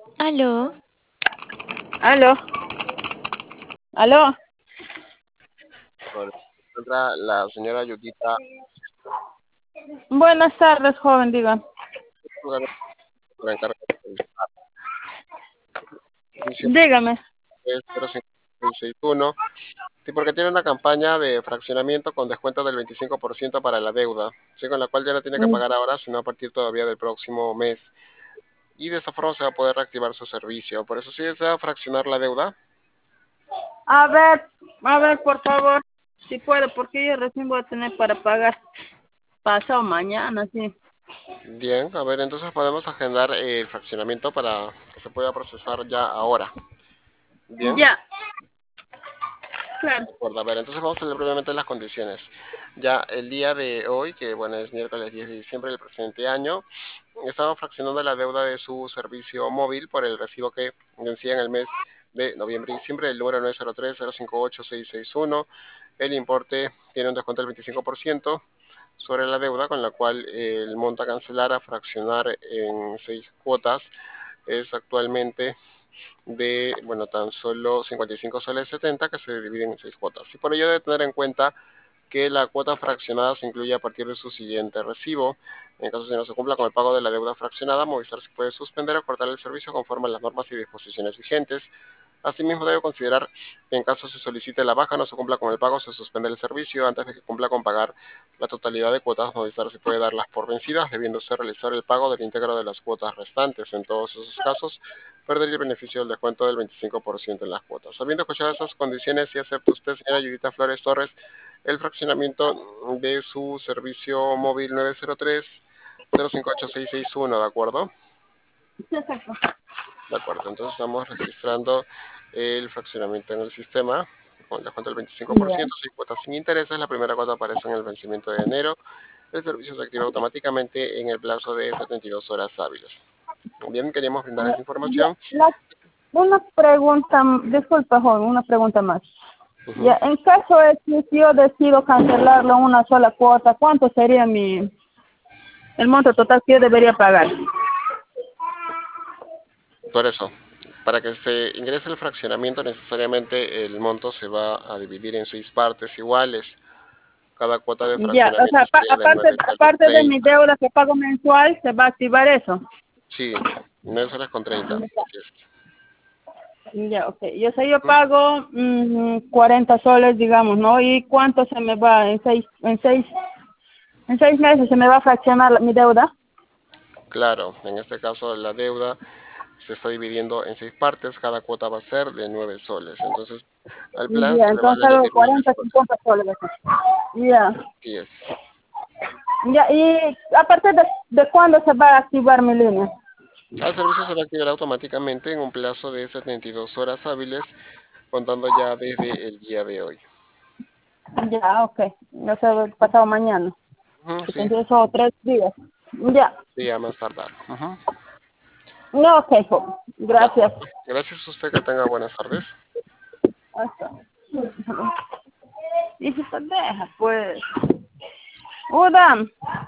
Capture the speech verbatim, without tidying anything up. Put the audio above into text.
Aló. Aló, aló. Por- encuentra la señora Yudita. Buenas tardes, joven, diga. Por encargo del servicio Dígame. cero cinco seis seis uno. Sí, porque tiene una campaña de fraccionamiento con descuento del veinticinco por ciento para la deuda, sí, con la cual ya no tiene que Mm, pagar ahora, sino a partir todavía del próximo mes. Y de esta forma se va a poder reactivar su servicio. Por eso, si desea fraccionar la deuda, A ver, a ver, por favor, si puedo, porque yo recién voy a tener para pagar pasado mañana, sí. bien, a ver, entonces podemos agendar el fraccionamiento para que se pueda procesar ya ahora. Bien. Ya, claro. De acuerdo, a ver, entonces vamos a leer brevemente las condiciones. Ya el día de hoy, que bueno, es miércoles diez de diciembre del presente año, estaba fraccionando la deuda de su servicio móvil por el recibo que vencía en el mes de noviembre y diciembre, el número nueve cero tres cero cinco ocho seis seis uno. El importe tiene un descuento del veinticinco por ciento sobre la deuda, con la cual el monto a cancelar a fraccionar en seis cuotas es actualmente de, bueno, tan solo cincuenta y cinco soles setenta, que se dividen en seis cuotas. Y por ello debe tener en cuenta que la cuota fraccionada se incluye a partir de su siguiente recibo. En caso de que no se cumpla con el pago de la deuda fraccionada, Movistar se puede suspender o cortar el servicio conforme a las normas y disposiciones vigentes. Asimismo, debe considerar que en caso se solicite la baja, no se cumpla con el pago, se suspende el servicio. Antes de que cumpla con pagar la totalidad de cuotas, Movistar se puede darlas por vencidas, debiéndose realizar el pago del íntegro de las cuotas restantes. En todos esos casos, perdería el beneficio del descuento del veinticinco por ciento en las cuotas. Habiendo escuchado esas condiciones, si acepta usted, señora Judita Flores Torres, el fraccionamiento de su servicio móvil nueve cero tres cero cinco ocho seis seis uno, ¿de acuerdo? Exacto. De acuerdo, entonces estamos registrando el fraccionamiento en el sistema con descuento del veinticinco por Ya. ciento, seis cuotas sin intereses. La primera cuota aparece en el vencimiento de enero. El servicio se activa automáticamente en el plazo de setenta y dos horas hábiles. Bien, queríamos brindar esta Ya, información. la- una pregunta, disculpa, joven, una pregunta más. Ujú. Ya, en caso de que yo decido cancelarlo en una sola cuota, ¿cuánto sería mi el monto total que yo debería pagar? Por eso, para que se ingrese el fraccionamiento, necesariamente el monto se va a dividir en seis partes iguales. Cada cuota de Ya, o fraccionamiento sea, pa- sería de aparte, nueve soles aparte de mi treinta. deuda que pago mensual, se va a activar eso. Sí, nueve soles con treinta, así es. Ya, ok. Yo sé, yo pago mm, cuarenta soles, digamos, ¿no? ¿Y cuánto se me va en seis, en seis, en seis meses se me va a fraccionar la- mi deuda? Claro, en este caso la deuda se está dividiendo en seis partes, cada cuota va a ser de nueve soles. Entonces, al plan Ya, se le van entonces a algo añadir nueve cuarenta, soles. cincuenta soles. Ya. Así es. Ya, y a partir de, de cuándo se va a activar mi línea. El servicio se va a activar automáticamente en un plazo de setenta y dos horas hábiles, contando ya desde el día de hoy. Ya, ok. Ya se va pasado mañana. Ujú, sí, Entonces, son tres días. Ya. sí, a más tardar. Ujú. No, ok, joven. De Gracias. acuerdo. Gracias a usted, que tenga buenas tardes. Hasta. Y se deja, pues. Udam.